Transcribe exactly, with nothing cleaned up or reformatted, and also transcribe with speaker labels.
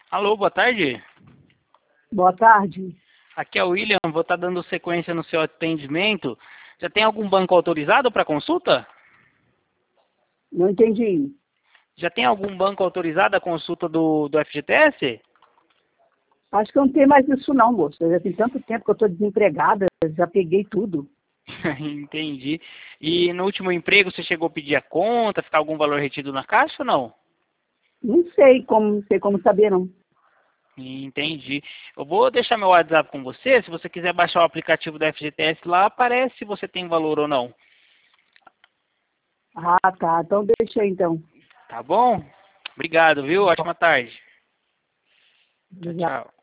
Speaker 1: Alô, boa tarde.
Speaker 2: Boa tarde.
Speaker 1: Aqui é o William, vou estar dando sequência no seu atendimento. Já tem algum banco autorizado para consulta?
Speaker 2: Não entendi.
Speaker 1: Já tem algum banco autorizado a consulta do, do F G T S?
Speaker 2: Acho que eu não tenho mais isso não, moço. Já tem tanto tempo que eu estou desempregada, já peguei tudo.
Speaker 1: Entendi. E no último emprego você chegou a pedir a conta, ficar algum valor retido na caixa ou não?
Speaker 2: Não sei como, não sei como saber não.
Speaker 1: Entendi. Eu vou deixar meu WhatsApp com você. Se você quiser baixar o aplicativo da F G T S lá, aparece se você tem valor ou não.
Speaker 2: Ah, tá. Então deixa aí então.
Speaker 1: Tá bom? Obrigado, viu? Ótima tarde. Tchau,
Speaker 2: Obrigada.
Speaker 1: tchau.